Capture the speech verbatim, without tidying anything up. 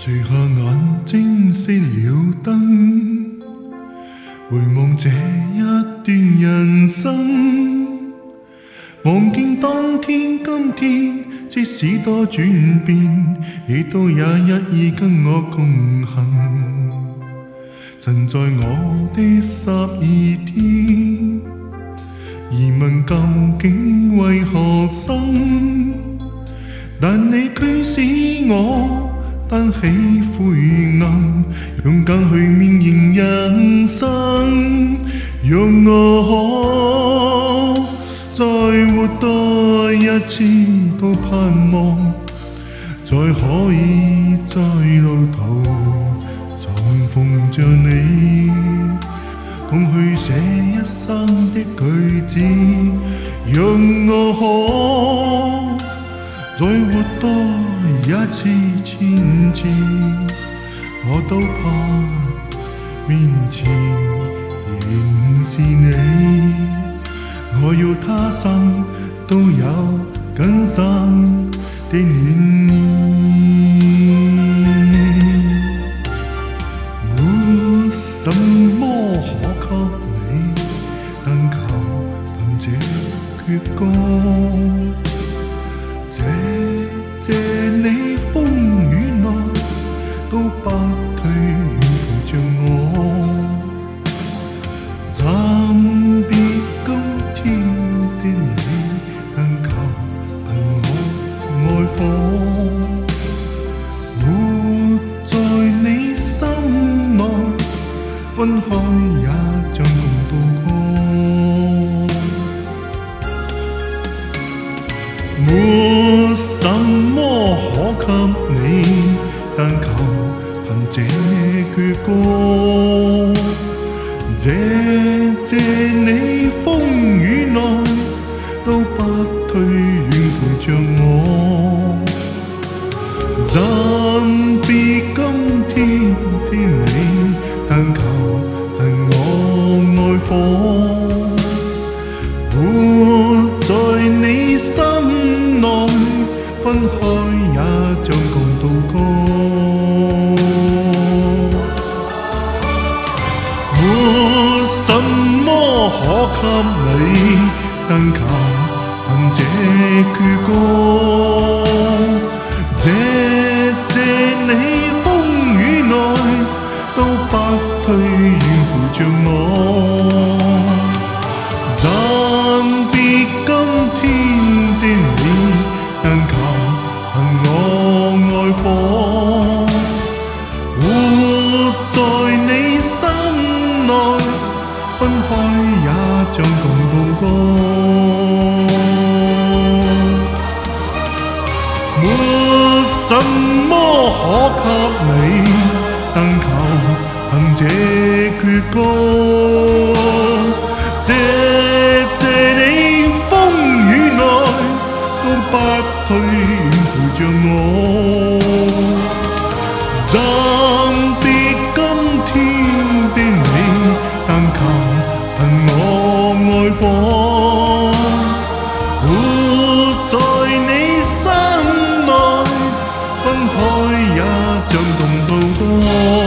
垂下眼睛熄了燈，回望這一段人生，望見當天今天，即使多轉變，你都也一意跟我共行。曾在我的十二天，疑問究竟為何生，但你驅使我單起灰暗，勇敢去面迎人生，讓我可再活多一次都盼望，再可以在路途重逢着你，共去寫一生的句子，讓我可再活多一次千次，我都怕面前仍是你，我要他生都有更深的戀意。沒什麼可給你，但求憑這闕歌，謝謝你風雨內都不退願陪着我，暫別今天的你，但求憑我愛火，活在你心內，分開也將共渡過。沒什麼可給你，但求憑這闕歌，謝謝你風雨內都不退願陪着我，暫別今天的你，但求憑我愛火，活在你心內，分開也將共渡過。沒什麼可給你，但求憑這闕歌，謝謝你風雨內都不退願陪着我，暫別今天的你，但求憑我愛火，活在你心內，分開也將共渡過。沒什麼可給你，但求憑這闕歌，謝謝你風雨內都不退願陪着我，暫別今天的你，但求憑我愛火，活在你心內，分開也將共渡過。